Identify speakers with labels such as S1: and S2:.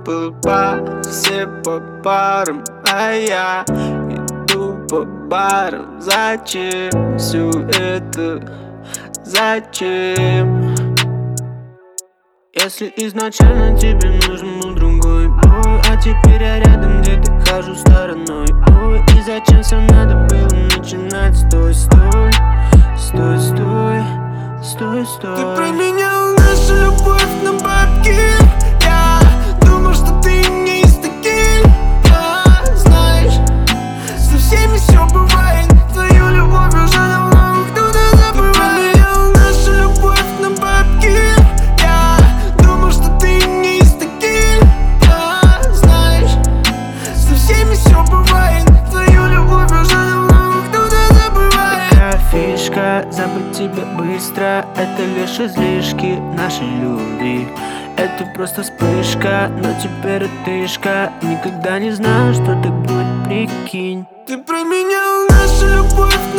S1: был бар, все по барам, а я иду по барам. Зачем все это? Зачем? Если изначально тебе нужен был другой бой, а теперь я рядом где-то хожу стороной. Ой, и зачем все надо было начинать? Стой, стой, стой, стой, стой, стой.
S2: Ты променял нашу любовь на бабки. Я думал, что ты не из таких, знаешь, со всеми все бывает. Твою любовь уже давно кто-то забывает. Ты променял нашу любовь на бабки. Я думал, что ты не из таких, знаешь, со всеми все бывает. Твою любовь уже давно кто-то забывает.
S1: Такая фишка, забыть тебя быстро, это лишь излишки нашей любви. Это просто вспышка, но теперь отышка. Никогда не знал, что так будет, прикинь.
S2: Ты променял нашу любовь